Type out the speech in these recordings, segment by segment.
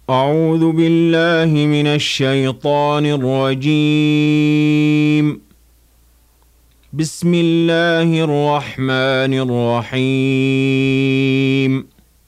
أعوذ بالله من الشيطان الرجيم. بسم الله الرحمن الرحيم.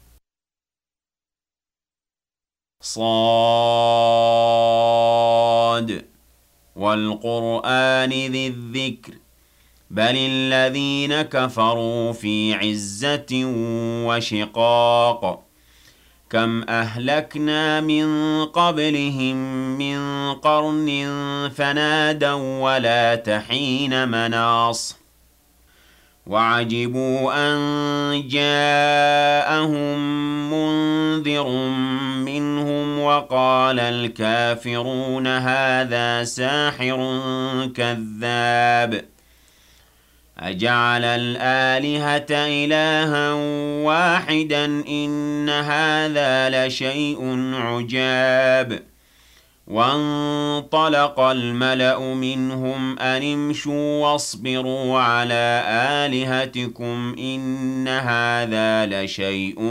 صاد والقرآن ذي الذكر بل الذين كفروا في عزة وشقاق كم أهلكنا من قبلهم من قرن فنادوا ولا تحين مناص وعجبوا أن جاءهم منذر منهم وقال الكافرون هذا ساحر كذاب أجعل الآلهة إلها واحدا إن هذا لشيء عجاب وانطلق الملأ منهم أن امشوا واصبروا على آلهتكم إن هذا لشيء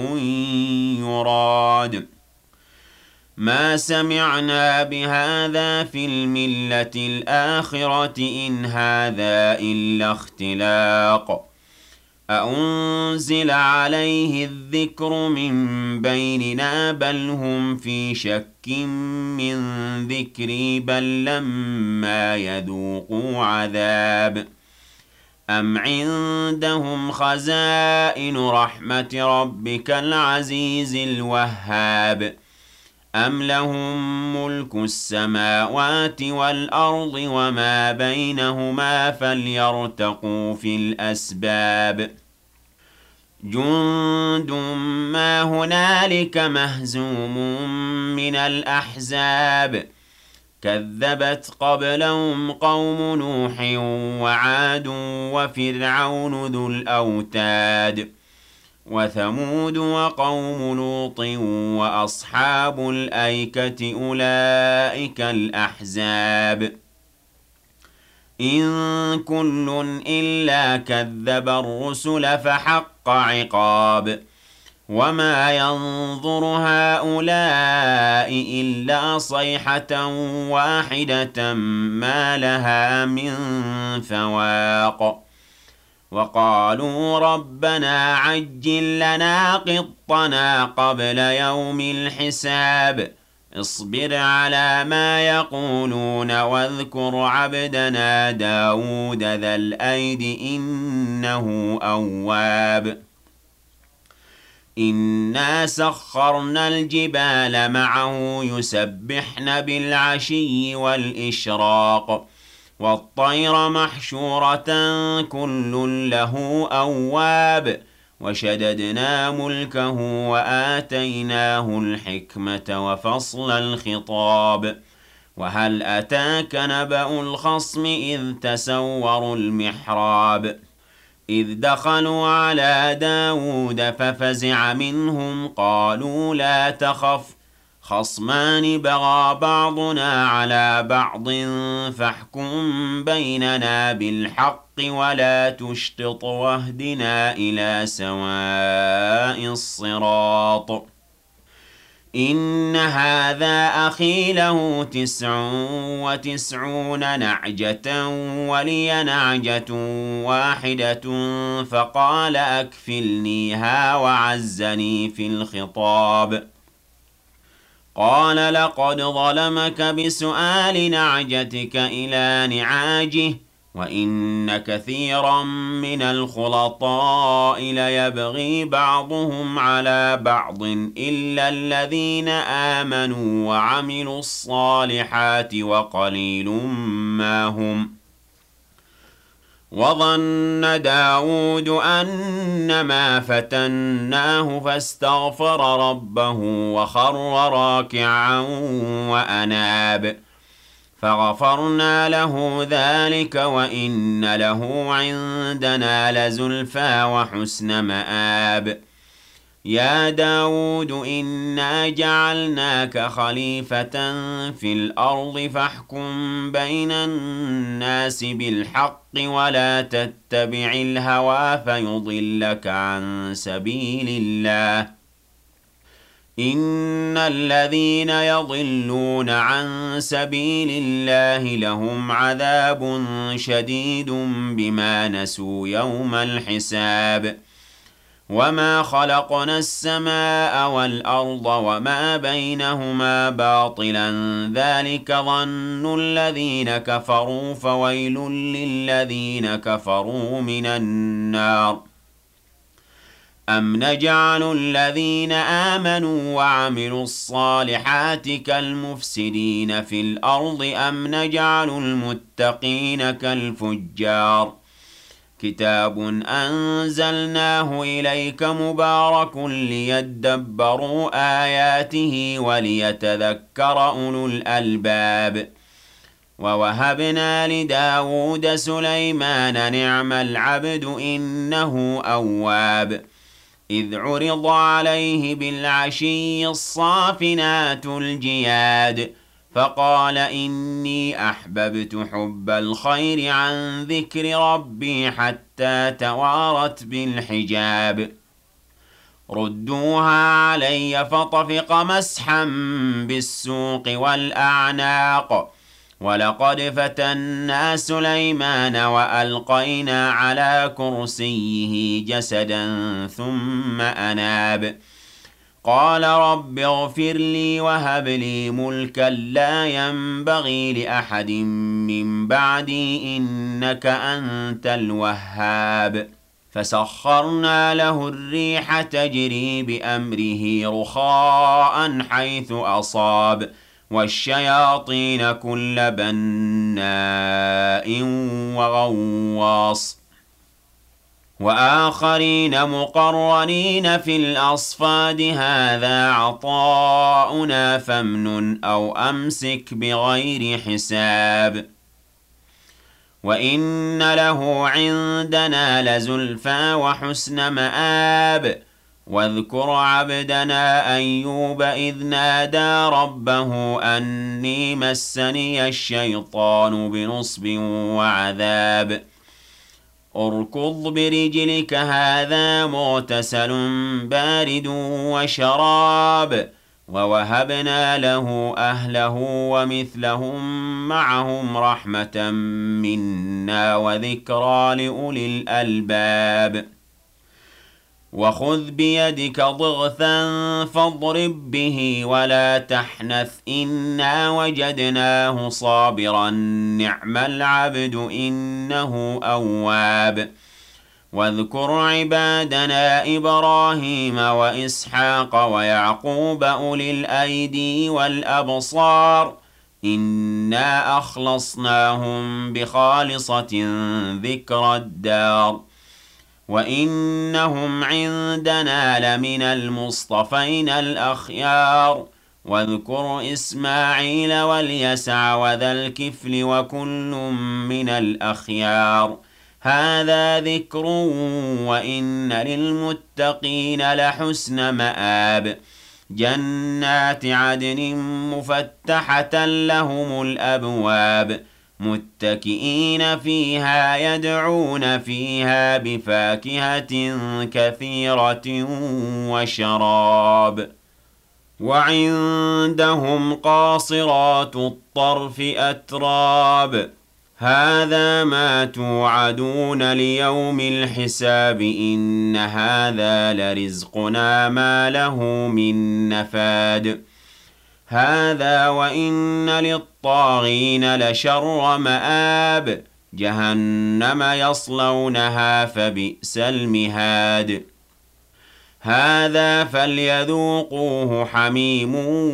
يراد ما سمعنا بهذا في الملة الآخرة إن هذا إلا اختلاق أأنزل عليه الذكر من بيننا بل هم في شك من ذكري بل لما يذوقوا عذاب أم عندهم خزائن رحمة ربك العزيز الوهاب أم لهم ملك السماوات والأرض وما بينهما فليرتقوا في الأسباب جند ما هنالك مهزوم من الأحزاب كذبت قبلهم قوم نوح وعاد وفرعون ذو الأوتاد وثمود وقوم لوط وأصحاب الأيكة أولئك الأحزاب إن كل إلا كذب الرسل فحق عقاب وما ينظر هؤلاء إلا صيحة واحدة ما لها من فواق وقالوا ربنا عجل لنا قطنا قبل يوم الحساب اصبر على ما يقولون واذكر عبدنا داود ذا الأيد إنه أواب إنا سخرنا الجبال معه يسبحن بالعشي والإشراق والطير محشورة كل له أواب وشددنا ملكه وآتيناه الحكمة وفصل الخطاب وهل أتاك نبأ الخصم إذ تسوروا المحراب إذ دخلوا على داود ففزع منهم قالوا لا تخف خصمان بغى بعضنا على بعض فاحكم بيننا بالحق ولا تشطط واهدنا إلى سواء الصراط إن هذا أخي له 99 نعجة ولي نعجة واحدة فقال أكفلنيها وعزني في الخطاب قال لقد ظلمك بسؤال نعجتك إلى نعاجه وإن كثيرا من الخلطاء ليبغي بعضهم على بعض إلا الذين آمنوا وعملوا الصالحات وقليل ما هم وظن داود أنما فتناه فاستغفر ربه وخر راكعا وأناب فغفرنا له ذلك وإن له عندنا لزلفى وحسن مآب يا داود إنا جعلناك خليفة في الأرض فاحكم بين الناس بالحق ولا تتبع الهوى فيضلك عن سبيل الله إن الذين يضلون عن سبيل الله لهم عذاب شديد بما نسوا يوم الحساب وما خلقنا السماء والأرض وما بينهما باطلا ذلك ظن الذين كفروا فويل للذين كفروا من النار أم نجعل الذين آمنوا وعملوا الصالحات كالمفسدين في الأرض أم نجعل المتقين كالفجار كتاب أنزلناه إليك مبارك ليدبروا آياته وليتذكر أولو الألباب ووهبنا لداود سليمان نعم العبد إنه أواب إذ عرض عليه بالعشي الصافنات الجياد فقال إني أحببت حب الخير عن ذكر ربي حتى توارت بالحجاب ردوها علي فطفق مسحا بالسوق والأعناق ولقد فتنا سليمان وألقينا على كرسيه جسدا ثم أناب قال رب اغفر لي وهب لي ملكا لا ينبغي لأحد من بعدي إنك أنت الوهاب فسخرنا له الريح تجري بأمره رخاء حيث أصاب والشياطين كل بناء وغواص وآخرين مقرنين في الأصفاد هذا عطاؤنا فامنن أو أمسك بغير حساب وإن له عندنا لزلفى وحسن مآب واذكر عبدنا أيوب إذ نادى ربه أني مسني الشيطان بنصب وعذاب اركض برجلك هذا مغتسل بارد وشراب ووهبنا له أهله ومثلهم معهم رحمة منا وذكرى لأولي الألباب وخذ بيدك ضغثا فاضرب به ولا تحنث إنا وجدناه صابرا نعم العبد إنه أواب واذكر عبادنا إبراهيم وإسحاق ويعقوب أولي الأيدي والأبصار إنا أخلصناهم بخالصة ذكر الدار وإنهم عندنا لمن المصطفين الأخيار واذكر إسماعيل واليسع وذا الكفل وكل من الأخيار هذا ذكر وإن للمتقين لحسن مآب جنات عدن مفتحة لهم الأبواب متكئين فيها يدعون فيها بفاكهة كثيرة وشراب وعندهم قاصرات الطرف أتراب هذا ما توعدون ليوم الحساب إن هذا لرزقنا ما له من نفاد هذا وإن للطاغين لشر مآب جهنم يصلونها فبئس المهاد هذا فليذوقوه حميم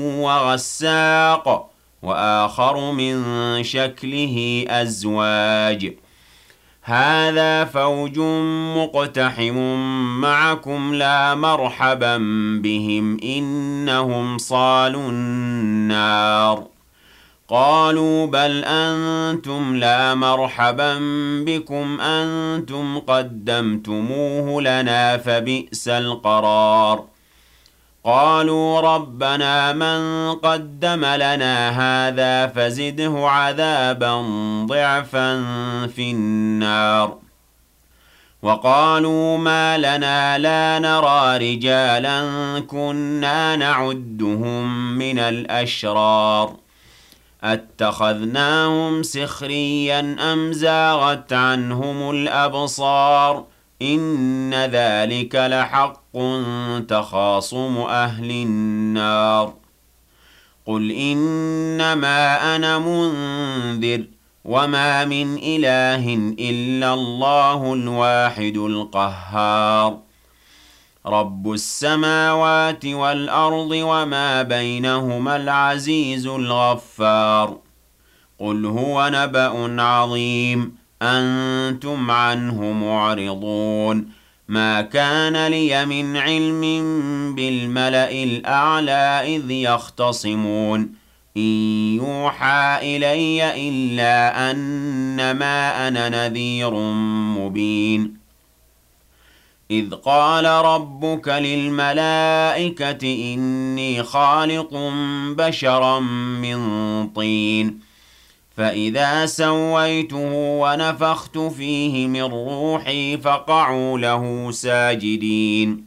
وغساق وآخر من شكله أزواج هذا فوج مقتحم معكم لا مرحبا بهم إنهم صالوا النار قالوا بل أنتم لا مرحبا بكم أنتم قدمتموه لنا فبئس القرار قالوا ربنا من قدم لنا هذا فزده عذابا ضعفا في النار وقالوا ما لنا لا نرى رجالا كنا نعدهم من الأشرار أتخذناهم سخريا أم زاغت عنهم الأبصار إن ذلك لحق تخاصم أهل النار قل إنما أنا منذر وما من إله إلا الله الواحد القهار رب السماوات والأرض وما بينهما العزيز الغفار قل هو نبأ عظيم أنتم عنه معرضون ما كان لي من علم بالملأ الأعلى إذ يختصمون إن يوحى إلي إلا أنما أنا نذير مبين إذ قال ربك للملائكة إني خالق بشرا من طين فإذا سويته ونفخت فيه من روحي فقعوا له ساجدين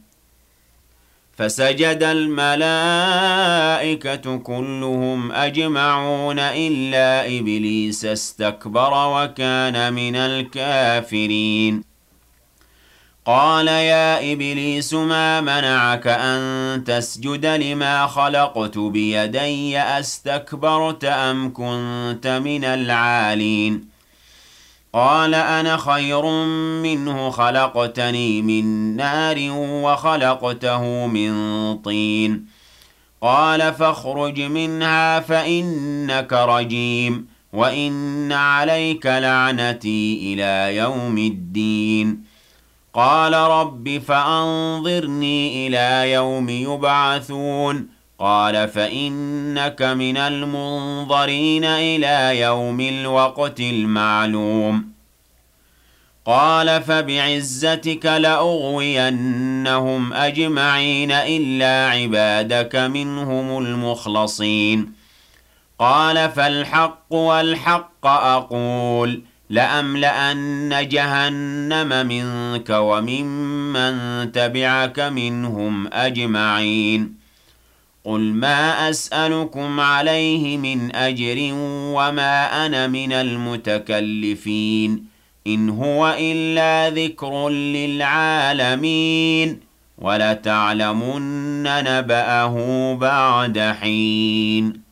فسجد الملائكة كلهم أجمعون إلا إبليس استكبر وكان من الكافرين قال يا إبليس ما منعك أن تسجد لما خلقت بيدي أستكبرت أم كنت من العالين قال أنا خير منه خلقتني من نار وخلقته من طين قال فاخرج منها فإنك رجيم وإن عليك لعنتي إلى يوم الدين قال رب فأنظرني إلى يوم يبعثون قال فإنك من المنظرين إلى يوم الوقت المعلوم قال فبعزتك لأغوينهم أجمعين إلا عبادك منهم المخلصين قال فالحق والحق أقول لأملأن جهنم منك وممن تبعك منهم أجمعين قل ما أسألكم عليه من أجر وما أنا من المتكلفين إن هو إلا ذكر للعالمين ولتعلمن نبأه بعد حين